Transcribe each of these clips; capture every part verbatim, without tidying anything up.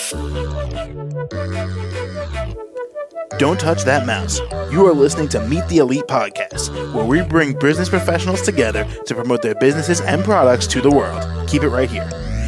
Don't touch that mouse. You are listening to Meet the Elite Podcast, where we bring business professionals together to promote their businesses and products to the world. Keep it right here.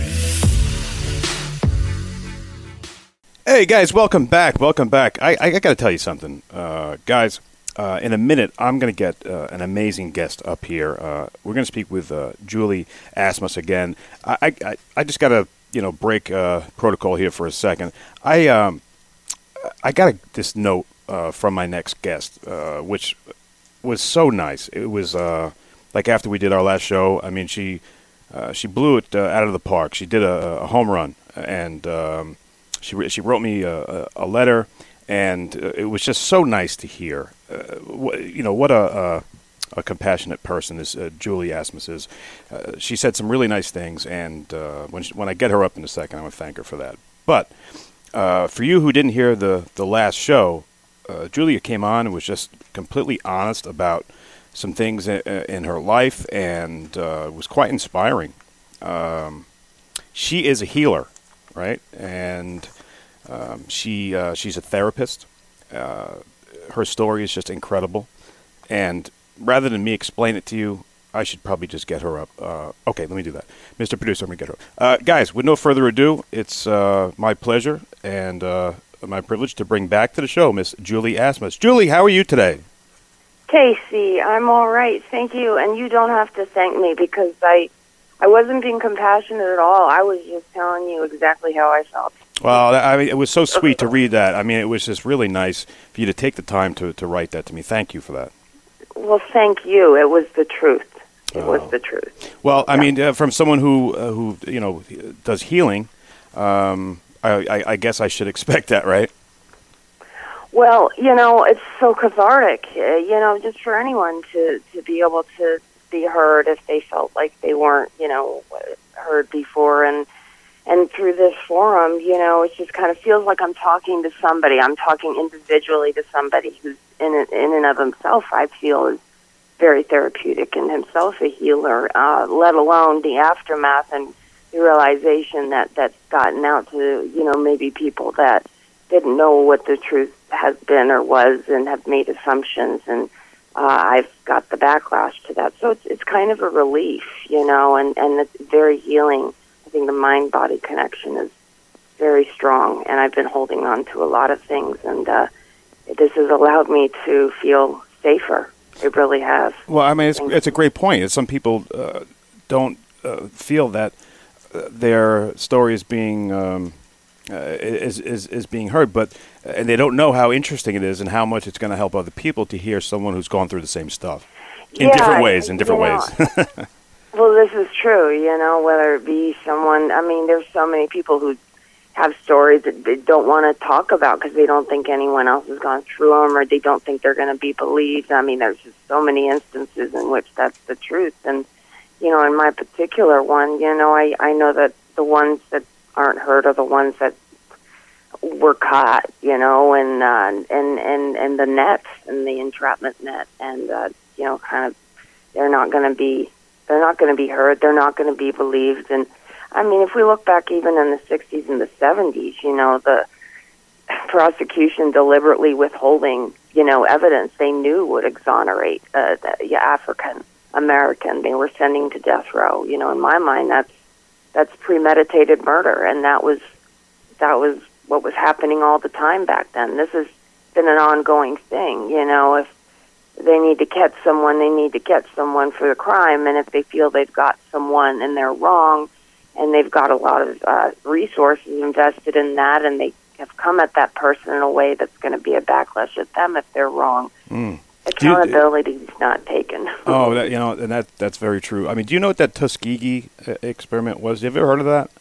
Hey guys, welcome back. Welcome back. I, I, I got to tell you something, uh, guys. Uh, in a minute, I'm going to get uh, an amazing guest up here. Uh, we're going to speak with uh, Julie Asmus again. I I, I just got to you know break uh, protocol here for a second. I um I got a, this note uh, from my next guest, uh, which was so nice. It was uh, like after we did our last show. I mean, she uh, she blew it uh, out of the park. She did a, a home run, and um, she she wrote me a, a letter. And uh, it was just so nice to hear. Uh, wh- you know, what a, a, a compassionate person this uh, Julie Asmus is. Uh, she said some really nice things, and uh, when she, when I get her up in a second, I'm going to thank her for that. But uh, for you who didn't hear the, the last show, uh, Julia came on and was just completely honest about some things in, in her life, and uh, was quite inspiring. Um, she is a healer, right? And Um, she uh, she's a therapist. Uh, her story is just incredible. And rather than me explain it to you, I should probably just get her up. Uh, okay, let me do that. Mister Producer, let me get her up. Uh, guys, with no further ado, it's uh, my pleasure and uh, my privilege to bring back to the show Miss Julie Asmus. Julie, how are you today? Casey, I'm all right. Thank you. And you don't have to thank me because I, I wasn't being compassionate at all. I was just telling you exactly how I felt. Well, I mean, it was so sweet to read that. I mean, it was just really nice for you to take the time to, to write that to me. Thank you for that. Well, thank you. It was the truth. It oh. was the truth. Well, I yeah. mean, uh, from someone who uh, who you know does healing, um, I, I, I guess I should expect that, right? Well, you know, it's so cathartic. Uh, you know, just for anyone to to be able to be heard if they felt like they weren't, you know, heard before, and. And through this forum, you know, it just kind of feels like I'm talking to somebody. I'm talking individually to somebody who's in in and of himself, I feel, is very therapeutic and himself a healer, uh, let alone the aftermath and the realization that that's gotten out to, you know, maybe people that didn't know what the truth has been or was and have made assumptions. And uh, I've got the backlash to that. So it's, it's kind of a relief, you know, and, and it's very healing. I think the mind-body connection is very strong, and I've been holding on to a lot of things, and uh, this has allowed me to feel safer. It really has. Well, I mean, it's, it's a great point. Some people uh, don't uh, feel that uh, their story is being um, uh, is, is is being heard, but and they don't know how interesting it is and how much it's going to help other people to hear someone who's gone through the same stuff in yeah, different ways. In different you know, ways. Well, this is true, you know, whether it be someone, I mean, there's so many people who have stories that they don't want to talk about because they don't think anyone else has gone through them or they don't think they're going to be believed. I mean, there's just so many instances in which that's the truth. And, you know, in my particular one, you know, I, I know that the ones that aren't heard are the ones that were caught, you know, and, uh, and, and, and the net and the entrapment net and, uh, you know, kind of, they're not going to be, They're not going to be heard. They're not going to be believed. And, I mean, if we look back even in the sixties and the seventies, you know, the prosecution deliberately withholding, you know, evidence they knew would exonerate uh, the African-American. They were sending to death row. You know, in my mind, that's that's premeditated murder, and that was that was what was happening all the time back then. This has been an ongoing thing, you know, if they need to catch someone, they need to catch someone for the crime, and if they feel they've got someone and they're wrong, and they've got a lot of uh, resources invested in that, and they have come at that person in a way that's going to be a backlash at them if they're wrong. Mm. Accountability is not taken. Oh, that, you know, and that that's very true. I mean, do you know what that Tuskegee uh, experiment was? Have you ever heard of that?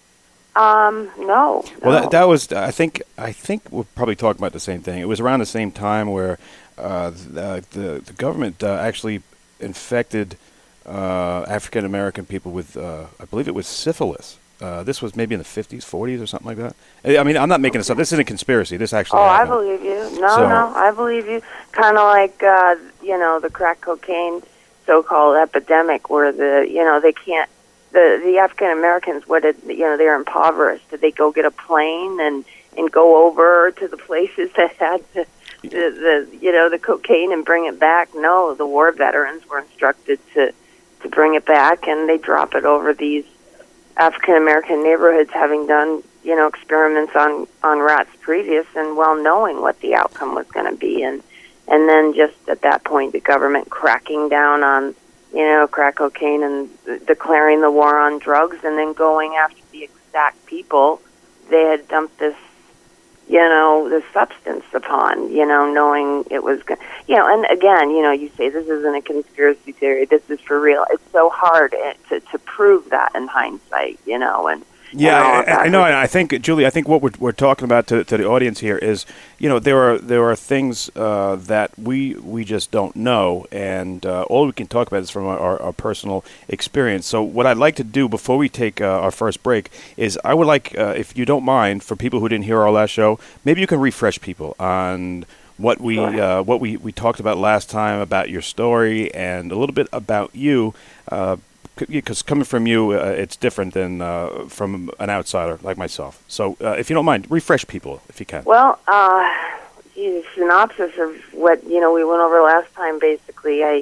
Um, no. Well, no. that, that was, I think, I think we're probably talking about the same thing. It was around the same time where uh, the, the the government uh, actually infected uh, African American people with, uh, I believe it was syphilis. Uh, this was maybe in the fifties, forties, or something like that. I mean, I'm not making this up. This isn't a conspiracy. This actually Oh, happened. I believe you. No, So- no, I believe you. Kind of like, uh, you know, the crack cocaine so-called epidemic where the, you know, they can't, the the African Americans, what did you know? They're impoverished. Did they go get a plane and and go over to the places that had the, the, the you know the cocaine and bring it back? No, the war veterans were instructed to to bring it back, and they drop it over these African American neighborhoods, having done you know experiments on on rats previous, and well knowing what the outcome was going to be, and and then just at that point, the government cracking down on you know crack cocaine and declaring the war on drugs, and then going after the exact people they had dumped this you know, the substance upon, you know, knowing it was, go- you know, and again, you know, you say this isn't a conspiracy theory, this is for real. It's so hard to, to prove that in hindsight, you know, and yeah, and I, I know. And I think, Julie, I think what we're, we're talking about to, to the audience here is, you know, there are there are things uh, that we we just don't know, and uh, all we can talk about is from our, our personal experience. So what I'd like to do before we take uh, our first break is I would like, uh, if you don't mind, for people who didn't hear our last show, maybe you can refresh people on what we uh, what we, we talked about last time about your story and a little bit about you. Uh, Because coming from you, uh, it's different than uh, from an outsider like myself. So, uh, if you don't mind, refresh people if you can. Well, uh, geez, synopsis of what you know we went over last time. Basically, I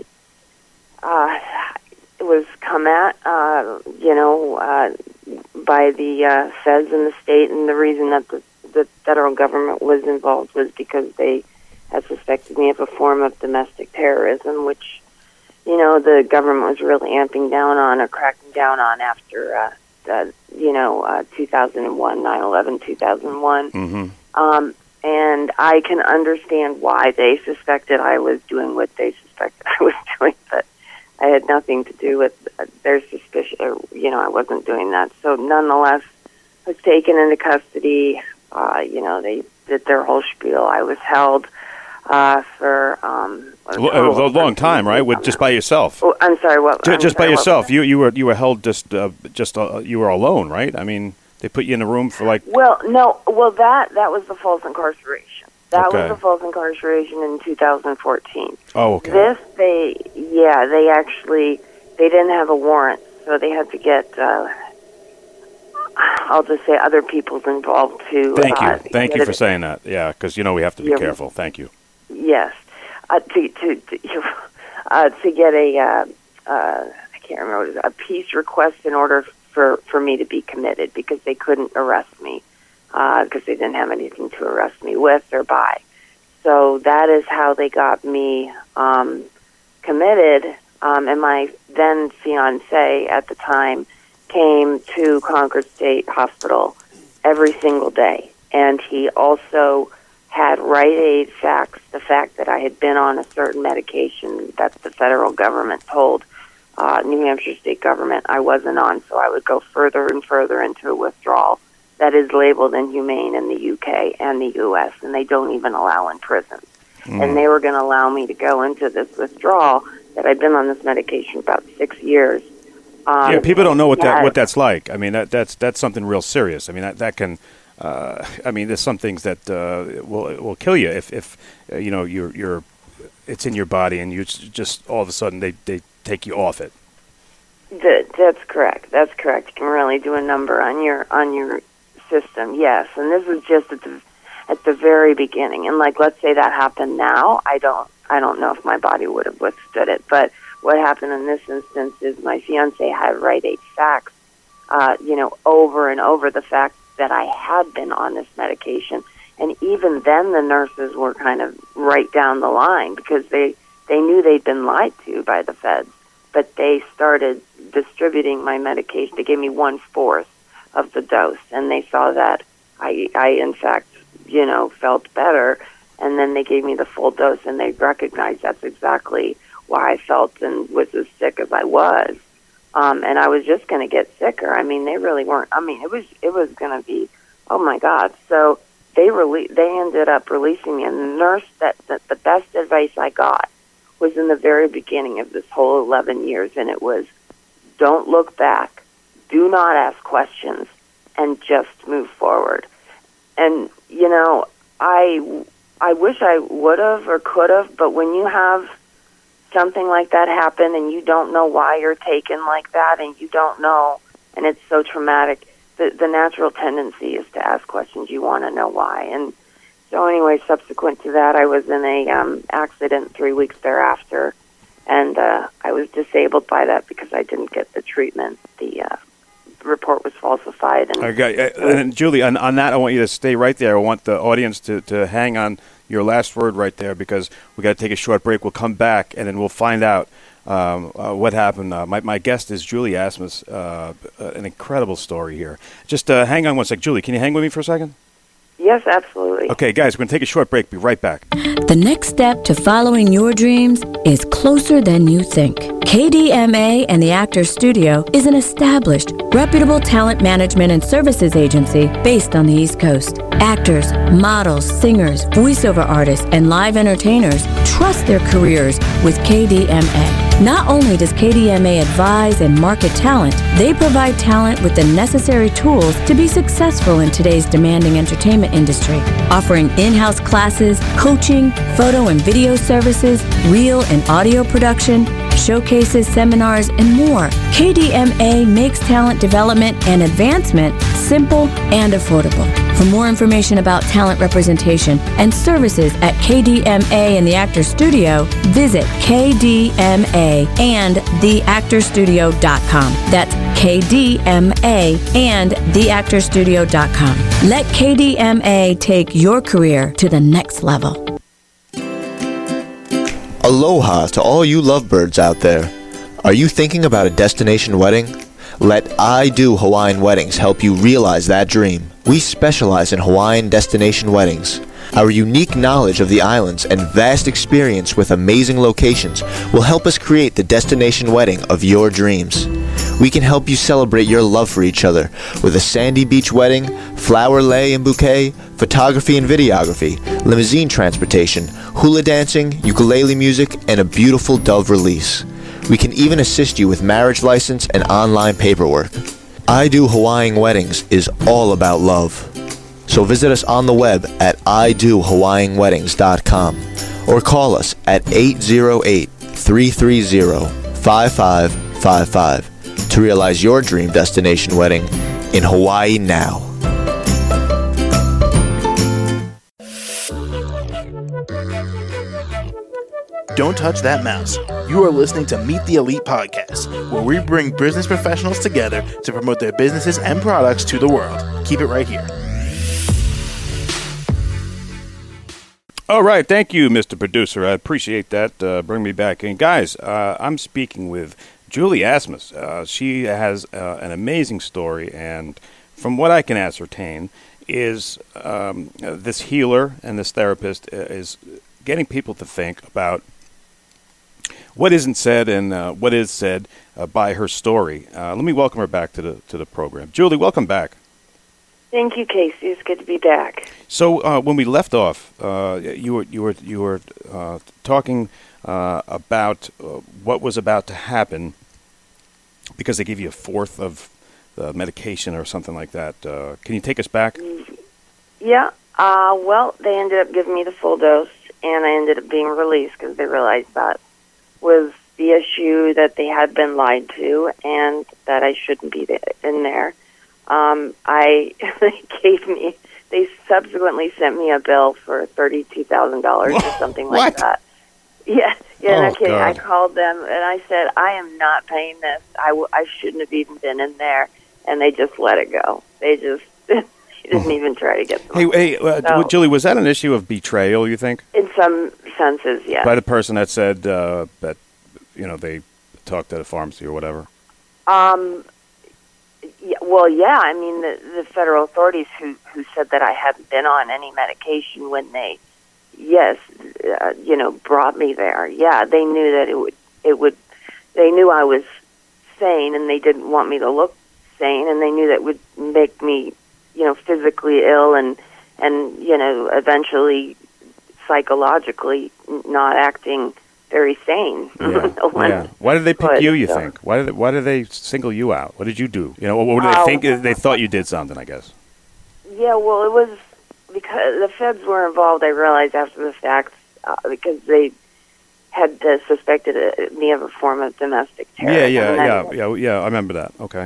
uh, was come at, uh, you know, uh, by the uh, feds in the state, and the reason that the, the federal government was involved was because they had suspected me of a form of domestic terrorism, which, you know, the government was really amping down on or cracking down on after, uh, the, you know, uh, two thousand one, nine eleven, two thousand one. Mm-hmm. Um, and I can understand why they suspected I was doing what they suspected I was doing, but I had nothing to do with their suspicion, or, you know, I wasn't doing that. So nonetheless, I was taken into custody. Uh, you know, they did their whole spiel. I was held uh, for... Um, Well, it was a long time, right? With just by yourself. Oh, I'm sorry. What? Just, just sorry, by yourself. What? You you were you were held just uh, just uh, you were alone, right? I mean, they put you in a room for like. Well, no. Well, that that was the false incarceration. That Okay. was the false incarceration in two thousand fourteen. Oh, okay. This they yeah they actually they didn't have a warrant, so they had to get. Uh, I'll just say other people's involved too. Thank you, uh, thank you for saying that. Yeah, because you know we have to be Yeah. careful. Thank you. Yes, uh, to to to, uh, to get a uh, uh, I can't remember what it was, a peace request in order for, for me to be committed because they couldn't arrest me because uh, they didn't have anything to arrest me with or by. So that is how they got me um, committed. Um, and my then fiance at the time came to Concord State Hospital every single day, and he also had Rite Aid facts, the fact that I had been on a certain medication that the federal government told uh, New Hampshire state government I wasn't on, so I would go further and further into a withdrawal that is labeled inhumane in the U K and the U S, and they don't even allow in prisons. Mm. And they were going to allow me to go into this withdrawal that I'd been on this medication about six years. Um, yeah, people don't know what yeah, that what that's like. I mean, that that's that's something real serious. I mean, that that can. Uh, I mean, there's some things that uh, will will kill you if if uh, you know you're you're it's in your body and you just all of a sudden they, they take you off it. That, that's correct. That's correct. You can really do a number on your on your system. Yes, and this is just at the at the very beginning. And like, let's say that happened now. I don't I don't know if my body would have withstood it. But what happened in this instance is my fiance had Rite Aid facts, uh, you know, over and over the fact that I had been on this medication. And even then the nurses were kind of right down the line because they, they knew they'd been lied to by the feds. But they started distributing my medication. They gave me one-fourth of the dose. And they saw that I, I, in fact, you know, felt better. And then they gave me the full dose, and they recognized that's exactly why I felt and was as sick as I was. Um, and I was just going to get sicker. I mean, they really weren't. I mean, it was it was going to be, oh my God. So they rele- they ended up releasing me. And the nurse that, that the best advice I got was in the very beginning of this whole eleven years, and it was, don't look back, do not ask questions, and just move forward. And you know, I I wish I would have or could have, but when you have something like that happen and you don't know why you're taken like that and you don't know and it's so traumatic, the, the natural tendency is to ask questions. You want to know why. And so anyway, subsequent to that, I was in a um, accident three weeks thereafter, and uh, I was disabled by that because I didn't get the treatment. The uh, report was falsified. And, okay. uh, and Julie, on, on that, I want you to stay right there. I want the audience to, to hang on your last word right there, because we got to take a short break. We'll come back, and then we'll find out um, uh, what happened. Uh, my, my guest is Julie Asmus, uh, an incredible story here. Just uh, hang on one sec. Julie, can you hang with me for a second? Yes, absolutely. Okay, guys, we're going to take a short break. Be right back. The next step to following your dreams is closer than you think. K D M A and the Actors Studio is an established, reputable talent management and services agency based on the East Coast. Actors, models, singers, voiceover artists, and live entertainers trust their careers with K D M A. Not only does K D M A advise and market talent, they provide talent with the necessary tools to be successful in today's demanding entertainment industry, offering in-house classes, coaching, photo and video services, reel and audio production, showcases, seminars, and more. K D M A makes talent development and advancement simple and affordable. For more information about talent representation and services at K D M A and the Actors Studio, visit K D M A and the actors studio dot com. That's K D M A and the actors studio dot com. Let K D M A take your career to the next level. Aloha to all you lovebirds out there. Are you thinking about a destination wedding? Let I Do Hawaiian Weddings help you realize that dream. We specialize in Hawaiian destination weddings. Our unique knowledge of the islands and vast experience with amazing locations will help us create the destination wedding of your dreams. We can help you celebrate your love for each other with a sandy beach wedding, flower lei and bouquet, photography and videography, limousine transportation, hula dancing, ukulele music, and a beautiful dove release. We can even assist you with marriage license and online paperwork. I Do Hawaiian Weddings is all about love. So visit us on the web at I do hawaiian weddings dot com or call us at eight zero eight, three three zero, five five five five to realize your dream destination wedding in Hawaii now. Don't touch that mouse. You are listening to Meet the Elite Podcast, where we bring business professionals together to promote their businesses and products to the world. Keep it right here. All right. Thank you, Mister Producer. I appreciate that. Uh, bring me back. And guys, uh, I'm speaking with Julie Asmus. Uh, she has uh, an amazing story, and from what I can ascertain, is um, this healer and this therapist is getting people to think about what isn't said and uh, what is said uh, by her story. Uh, let me welcome her back to the to the program. Julie, welcome back. Thank you, Casey. It's good to be back. So uh, when we left off, uh, you were you were you were uh, talking uh, about uh, what was about to happen because they gave you a fourth of the medication or something like that. Uh, can you take us back? Yeah. Uh, well, they ended up giving me the full dose, and I ended up being released because they realized that was the issue, that they had been lied to and that I shouldn't be in there. Um, I they gave me. They subsequently sent me a bill for thirty-two thousand dollars or something like what? that. Yeah, yeah, oh, no kidding. God. I called them and I said, I am not paying this. I, w- I shouldn't have even been in there, and they just let it go. They just they didn't even try to get the Hey, money. hey, uh, So- Julie, was that an issue of betrayal? You think In some senses, yes. by the person that said uh, that you know they talked at a pharmacy or whatever? Um. Yeah, well, yeah. I mean, the, the federal authorities who who said that I hadn't been on any medication when they, yes, uh, you know, brought me there. Yeah, they knew that it would it would. They knew I was sane, and they didn't want me to look sane, and they knew that would make me, you know, physically ill, and and you know, eventually psychologically not acting very sane. Yeah. When- yeah. Why did they pick but, you? You so- think? Why did Why did they single you out? What did you do? You know, what did they Oh. think? They thought you did something, I guess. Yeah, well, it was because the feds were involved. I realized after the fact uh, because they had uh, suspected uh, me of a form of domestic terrorism. Yeah, yeah, and then- yeah, yeah, yeah. I remember that. Okay.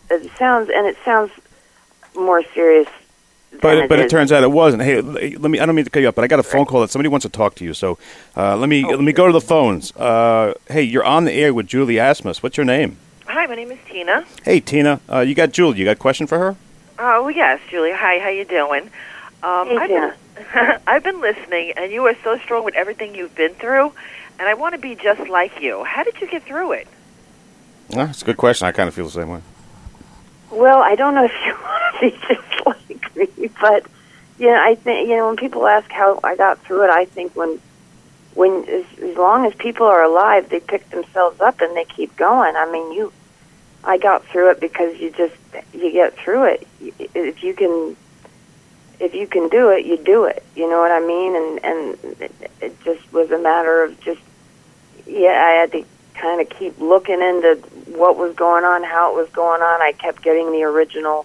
it sounds, and it sounds more serious. But it but is. it turns out it wasn't. Hey, let me. I don't mean to cut you up, but I got a phone call that somebody wants to talk to you. So uh, let me Oh, let me go to the phones. Uh, hey, you're on the air with Julie Asmus. What's your name? Hi, my name is Tina. Hey, Tina. Uh, you got Julie. You got a question for her? Oh, yes, Julie. Hi, how you doing? Um, Hey, I've Tina. been, I've been listening, and you are so strong with everything you've been through, and I want to be just like you. How did you get through it? Uh, that's a good question. I kind of feel the same way. Well, I don't know if you want to be just like me, but you know, I think you know when people ask how I got through it, I think when when as, as long as people are alive, they pick themselves up and they keep going. I mean, you, I got through it because you just you get through it. If you can, if you can do it, you do it. You know what I mean? And and it, it just was a matter of just yeah, I had to kind of keep looking into what was going on, how it was going on. I kept getting the original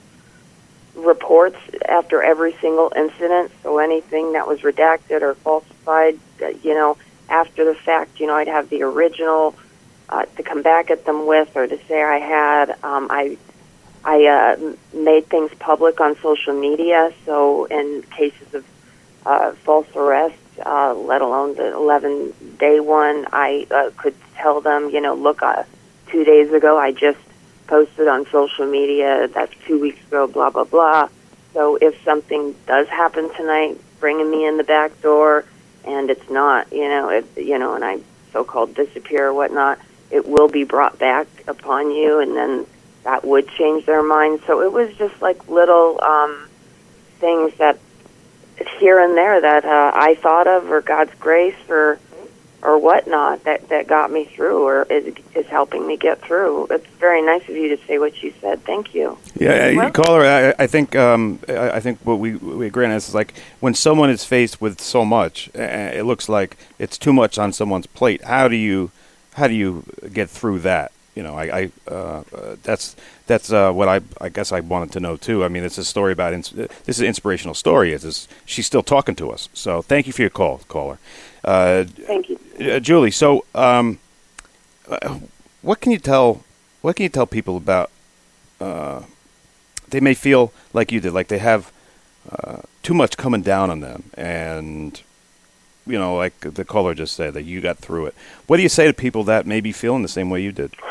reports after every single incident, so anything that was redacted or falsified, uh, you know, after the fact, you know, I'd have the original uh, to come back at them with or to say I had. Um, I I uh, made things public on social media, so in cases of uh, false arrest, uh, let alone the eleven-day one, I uh, could tell them, you know, look, uh, two days ago I just posted on social media, that's two weeks ago, blah, blah, blah. So if something does happen tonight, bringing me in the back door, and it's not, you know, it, you know, and I so-called disappear or whatnot, it will be brought back upon you, and then that would change their mind. So it was just like little um, things that here and there that uh, I thought of, or God's grace, or or whatnot, that, that got me through, or is, is helping me get through. It's very nice of you to say what you said. Thank you. Yeah, you Well- caller. I, I think um, I I think what we we agree on is like when someone is faced with so much, uh, it looks like it's too much on someone's plate. How do you how do you get through that? You know, I, I uh, uh, that's that's uh, what I I guess I wanted to know too. I mean, it's a story about ins- this is an inspirational story. It's is she's still talking to us. So thank you for your call, caller. Uh, Thank you. uh, Julie. So, um, uh, what can you tell? What can you tell people about? Uh, they may feel like you did, like they have uh, too much coming down on them, and you know, like the caller just said, that you got through it. What do you say to people that may be feeling the same way you did?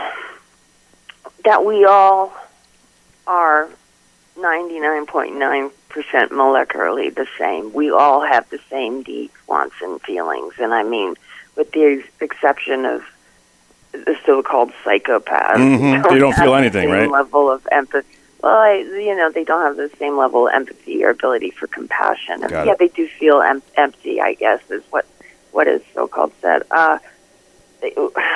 That we all are ninety-nine point nine percent molecularly the same. We all have the same needs, wants, and feelings. And I mean, with the ex- exception of the so-called psychopaths. Mm-hmm. They don't feel have anything, the same right? level of empathy. Well, I, you know, they don't have the same level of empathy or ability for compassion. And Got yeah, it. they do feel em- empty, I guess, is what, what is so-called said. Uh, they,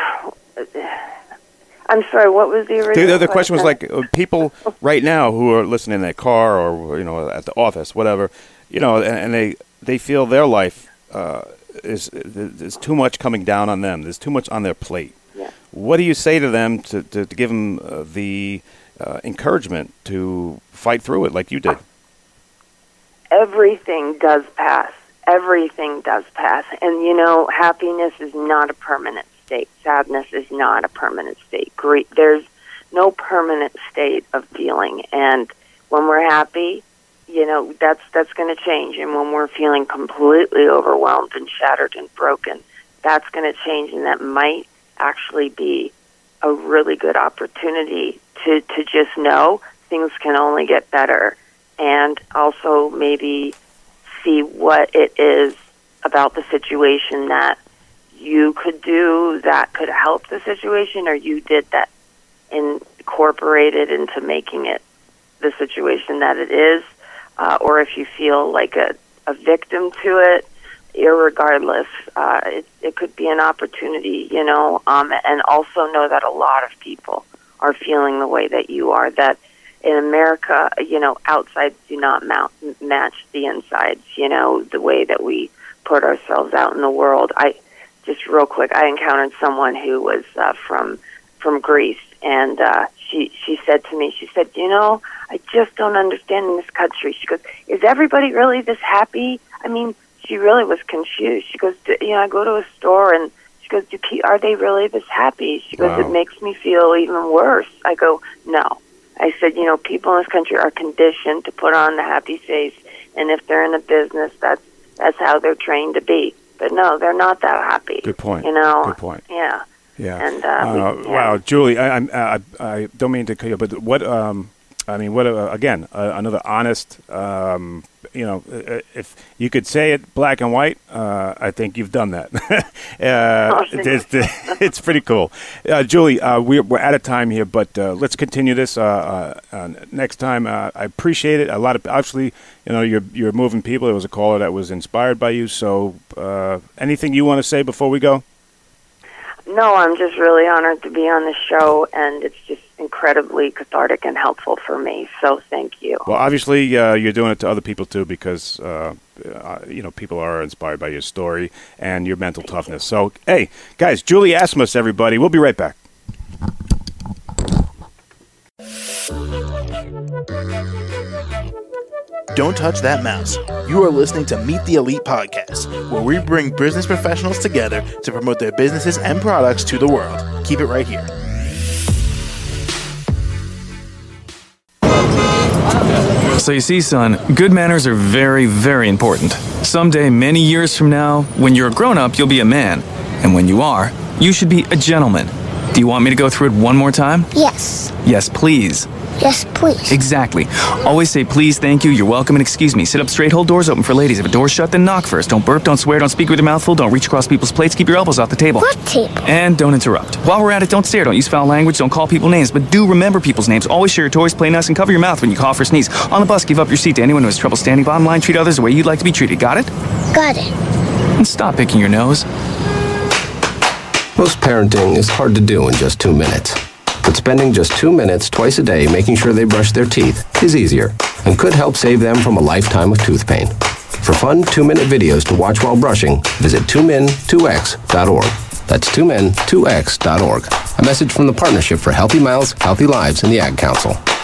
I'm sorry, what was the original The, the, the question was like uh, people right now who are listening in their car or you know at the office, whatever, you know, and, and they they feel their life uh, is is too much coming down on them. There's too much on their plate. Yeah. What do you say to them to to, to give them uh, the uh, encouragement to fight through it like you did? Everything does pass. Everything does pass. And, you know, happiness is not a permanent state. Sadness is not a permanent state. Grief, there's no permanent state of feeling. And when we're happy, you know, that's that's going to change. And when we're feeling completely overwhelmed and shattered and broken, that's going to change. And that might actually be a really good opportunity to, to just know things can only get better. And also maybe see what it is about the situation that you could do that could help the situation, or you did that incorporated into making it the situation that it is, uh, or if you feel like a, a victim to it, irregardless, uh, it, it could be an opportunity, you know, um, and also know that a lot of people are feeling the way that you are, that in America, you know, outsides do not mount, match the insides, you know, the way that we put ourselves out in the world. I just real quick, I encountered someone who was uh, from from Greece, and uh, she she said to me, she said, you know, I just don't understand in this country. She goes, is everybody really this happy? I mean, she really was confused. She goes, you know, I go to a store, and she goes, Do pe- are they really this happy? She goes, Wow. It makes me feel even worse. I go, no. I said, you know, people in this country are conditioned to put on the happy face, and if they're in a business, that's that's how they're trained to be. But no, they're not that happy. Good point. You know. Good point. Yeah. Yeah. And uh, uh, we, yeah. Wow, Julie, I, I, I, I don't mean to cut you, but what? Um, I mean, what? Uh, again, uh, another honest. Um, you know, if you could say it black and white, uh, I think you've done that. uh, oh, it's, it's pretty cool, uh, Julie. Uh, we're, we're out of time here, but uh, let's continue this uh, uh, next time. Uh, I appreciate it. A lot of obviously, you know, you're you're moving people. There was a caller that was inspired by you. So, uh, anything you want to say before we go? No, I'm just really honored to be on the show, and it's just incredibly cathartic and helpful for me. So thank you. Well, obviously, uh, you're doing it to other people, too, because, uh, uh, you know, people are inspired by your story and your mental toughness. So, hey, guys, Julie Asmus, everybody. We'll be right back. Don't touch that mouse. You are listening to Meet the Elite Podcast, where we bring business professionals together to promote their businesses and products to the world. Keep it right here. So you see, son, good manners are very, very important. Someday, many years from now, when you're a grown-up, you'll be a man. And when you are, you should be a gentleman. Do you want me to go through it one more time? Yes. Yes, please. Yes, please. Exactly. Always say please, thank you, you're welcome, and excuse me. Sit up straight, hold doors open for ladies. If a door's shut, then knock first. Don't burp, don't swear, don't speak with your mouth full, don't reach across people's plates, keep your elbows off the table. What table? And don't interrupt. While we're at it, don't stare, don't use foul language, don't call people names, but do remember people's names. Always share your toys, play nice, and cover your mouth when you cough or sneeze. On the bus, give up your seat to anyone who has trouble standing. Bottom line, treat others the way you'd like to be treated. Got it? Got it. And stop picking your nose. Most parenting is hard to do in just two minutes. But spending just two minutes twice a day making sure they brush their teeth is easier and could help save them from a lifetime of tooth pain. For fun two-minute videos to watch while brushing, visit two min two x dot org. That's two min two x dot org. A message from the Partnership for Healthy Mouths, Healthy Lives and the Ad Council.